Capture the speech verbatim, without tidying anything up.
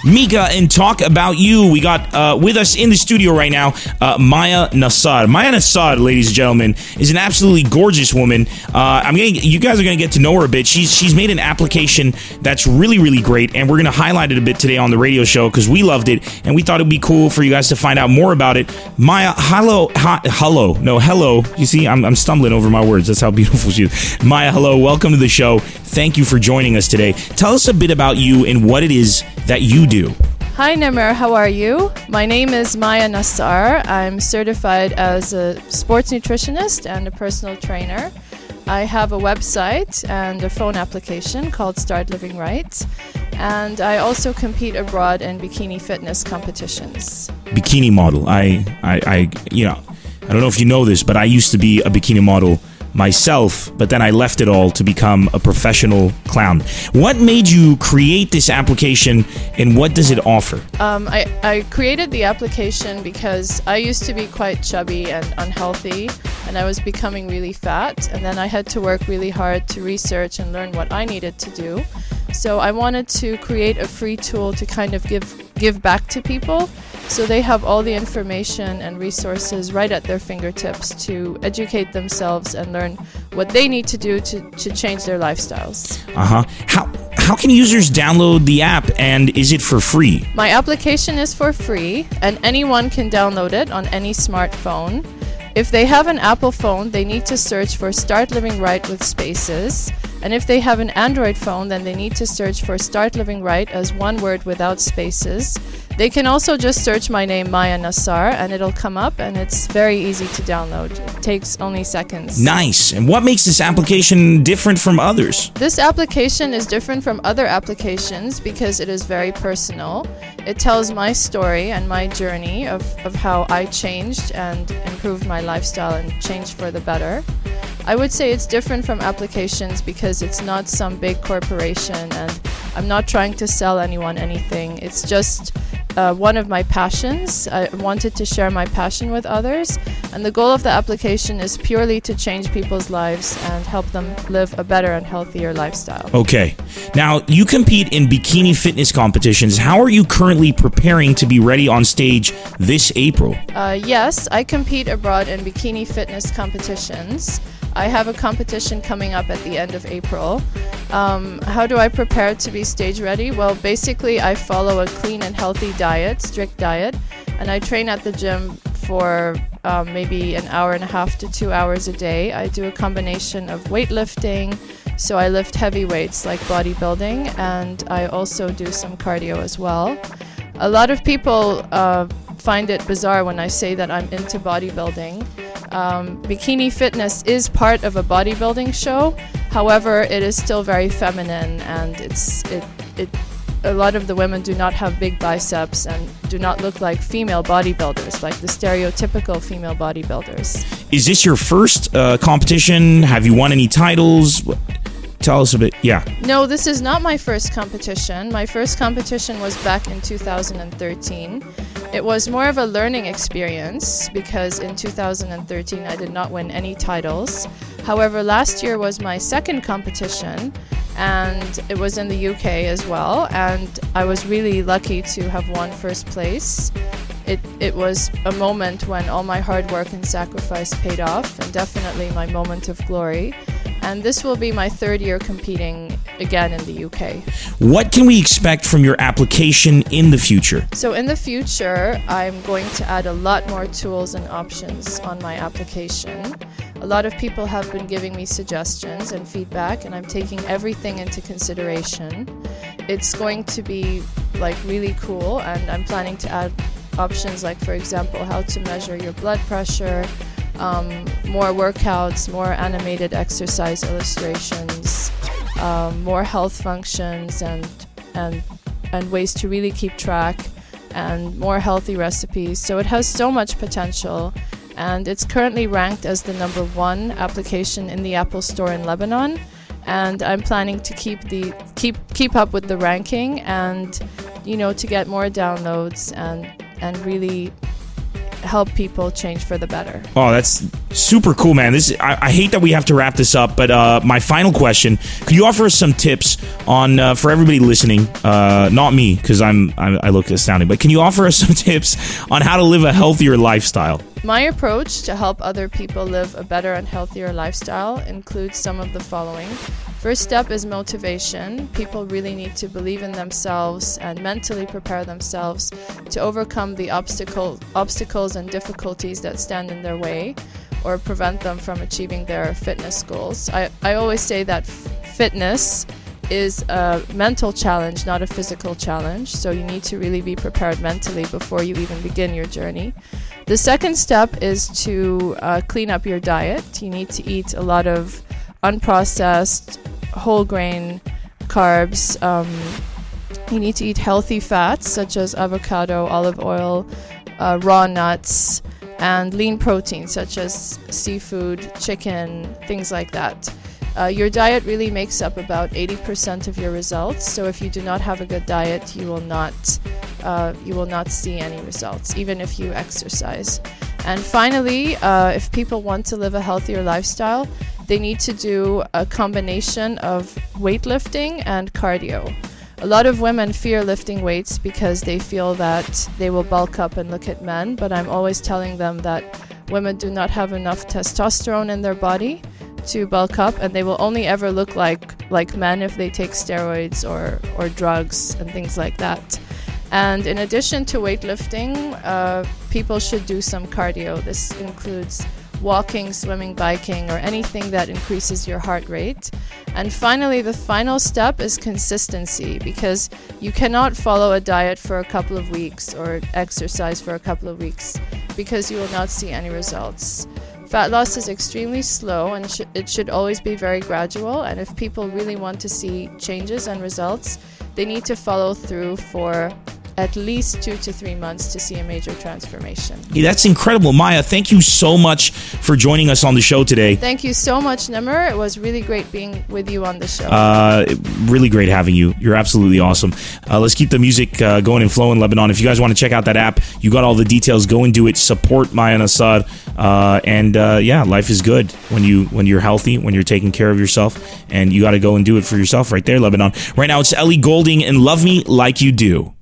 Mika and talk about you. We got uh, with us in the studio right now, uh, Maya Nassar. Maya Nassar, ladies and gentlemen, is an absolutely gorgeous woman. Uh, I'm gonna, you guys are going to get to know her a bit. She's she's made an application that's really, really great, and we're going to highlight it a bit today on the radio show because we loved it, and we thought it would be cool for you guys to find out more about it. Maya, hello, hi, hello, no, hello. You see, I'm, I'm stumbling over my words. That's how beautiful she is. Maya, hello, welcome to the show. Thank you for joining us today. Tell us a bit about you and what it is that you do. Hi Namer, how are you? My name is Maya Nassar. I'm certified as a sports nutritionist and a personal trainer. I have a website and a phone application called Start Living Right. And I also compete abroad in bikini fitness competitions. Bikini model. I, I, I, you know, I don't know if you know this, but I used to be a bikini model myself, but then I left it all to become a professional clown. What made you create this application, and what does it offer? Um, I, I created the application because I used to be quite chubby and unhealthy, and I was becoming really fat, and then I had to work really hard to research and learn what I needed to do. So I wanted to create a free tool to kind of give give back to people, so they have all the information and resources right at their fingertips to educate themselves and learn what they need to do to, to change their lifestyles. Uh-huh. How how can users download the app, and is it for free? My application is for free, and anyone can download it on any smartphone. If they have an Apple phone, they need to search for Start Living Right with spaces. And if they have an Android phone, then they need to search for Start Living Right as one word without spaces. They can also just search my name, Maya Nassar, and it'll come up, and it's very easy to download. It takes only seconds. Nice. And what makes this application different from others? This application is different from other applications because it is very personal. It tells my story and my journey of, of how I changed and improved my lifestyle and changed for the better. I would say it's different from applications because it's not some big corporation, and I'm not trying to sell anyone anything. It's just uh, one of my passions. I wanted to share my passion with others, and the goal of the application is purely to change people's lives and help them live a better and healthier lifestyle. Okay. Now, you compete in bikini fitness competitions. How are you currently preparing to be ready on stage this April? Uh, yes, I compete abroad in bikini fitness competitions. I have a competition coming up at the end of April. Um, how do I prepare to be stage ready? Well, basically I follow a clean and healthy diet, strict diet, and I train at the gym for um, maybe an hour and a half to two hours a day. I do a combination of weightlifting, so I lift heavy weights like bodybuilding, and I also do some cardio as well. A lot of people uh, find it bizarre when I say that I'm into bodybuilding. Um, bikini fitness is part of a bodybuilding show. However, it is still very feminine, and it's it it. A lot of the women do not have big biceps and do not look like female bodybuilders, like the stereotypical female bodybuilders. Is this your first uh, competition? Have you won any titles? Tell us a bit. Yeah. No, this is not my first competition. My first competition was back in two thousand thirteen. It was more of a learning experience because in two thousand thirteen I did not win any titles. However, last year was my second competition, and it was in the U K as well, and I was really lucky to have won first place. It, it was a moment when all my hard work and sacrifice paid off, and definitely my moment of glory. And this will be my third year competing again in the U K. What can we expect from your application in the future? So in the future, I'm going to add a lot more tools and options on my application. A lot of people have been giving me suggestions and feedback, and I'm taking everything into consideration. It's going to be like really cool, and I'm planning to add options like, for example, how to measure your blood pressure, Um, more workouts, more animated exercise illustrations, um, more health functions, and and and ways to really keep track, and more healthy recipes. So it has so much potential, and it's currently ranked as the number one application in the Apple Store in Lebanon. And I'm planning to keep the keep keep up with the ranking, and you know, to get more downloads and and really help people change for the better. Oh, that's super cool, man. This I, I hate that we have to wrap this up, but uh, my final question: could you offer us some tips on uh, for everybody listening? Uh, not me, because I'm, I'm I look astounding, but can you offer us some tips on how to live a healthier lifestyle? My approach to help other people live a better and healthier lifestyle includes some of the following. First step is motivation. People really need to believe in themselves and mentally prepare themselves to overcome the obstacle, obstacles and difficulties that stand in their way or prevent them from achieving their fitness goals. I, I always say that f- fitness is a mental challenge, not a physical challenge. So you need to really be prepared mentally before you even begin your journey. The second step is to uh, clean up your diet. You need to eat a lot of unprocessed, whole grain carbs. Um, you need to eat healthy fats such as avocado, olive oil, uh, raw nuts, and lean protein such as seafood, chicken, things like that. Uh, your diet really makes up about eighty percent of your results. So if you do not have a good diet, you will not uh, you will not see any results, even if you exercise. And finally, uh, if people want to live a healthier lifestyle, they need to do a combination of weightlifting and cardio. A lot of women fear lifting weights because they feel that they will bulk up and look at men, but I'm always telling them that women do not have enough testosterone in their body to bulk up, and they will only ever look like like men if they take steroids or, or drugs and things like that. And in addition to weightlifting, uh, people should do some cardio. This includes walking, swimming, biking, or anything that increases your heart rate. And finally, the final step is consistency, because you cannot follow a diet for a couple of weeks or exercise for a couple of weeks because you will not see any results. Fat loss is extremely slow, and sh- it should always be very gradual. And if people really want to see changes and results, they need to follow through for at least two to three months to see a major transformation. Hey, that's incredible. Maya, thank you so much for joining us on the show today. Thank you so much, Nimmer. It was really great being with you on the show. Uh, really great having you. You're absolutely awesome. Uh, let's keep the music uh, going and flowing, Lebanon. If you guys want to check out that app, you got all the details. Go and do it. Support Maya Nassar. Uh, and uh, yeah, life is good when, you, when you're healthy, when you're taking care of yourself. And you got to go and do it for yourself right there, Lebanon. Right now, it's Ellie Goulding and Love Me Like You Do.